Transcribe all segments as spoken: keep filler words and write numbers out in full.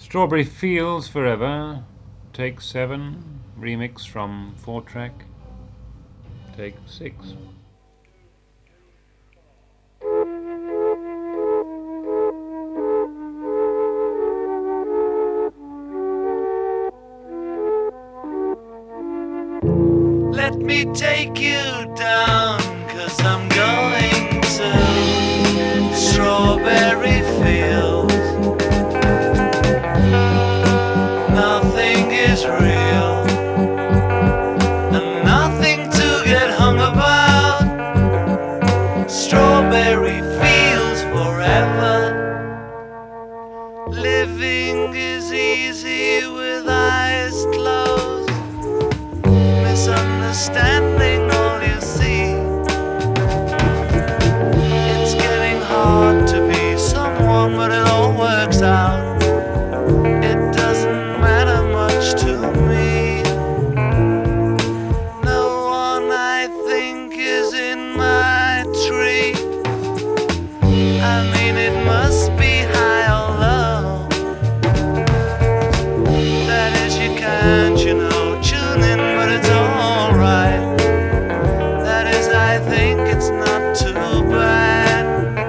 Strawberry Fields Forever, take seven, remix from four track, take six. Let me take you down, 'cause I'm going to Strawberry Fields. Nothing is real, and nothing to get hung about. Strawberry Fields forever. Living is easy with eyes closed. Misunderstanding all you see. It's getting hard to be someone, but it all works out. It doesn't matter much to me. No one I think is in my tree. I mean, it must be high or low. That is, you can't, you know, tune in, but it's alright. That is, I think it's not too bad.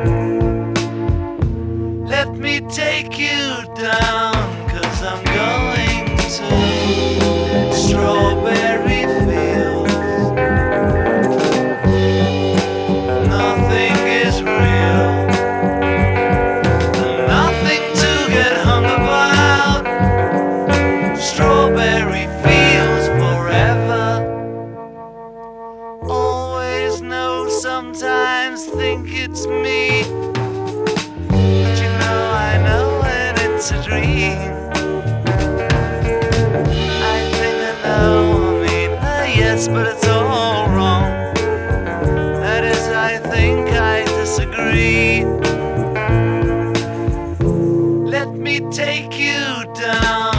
Let me take you down, 'cause I'm going to Strawberry Fields. Nothing is real, and nothing to get hung about. Strawberry Fields forever. Always know, sometimes think it's me, but you know I know when it's a dream. I think I know, I mean, uh, yes, but it's all wrong. That is, I think I disagree. Let me take you down.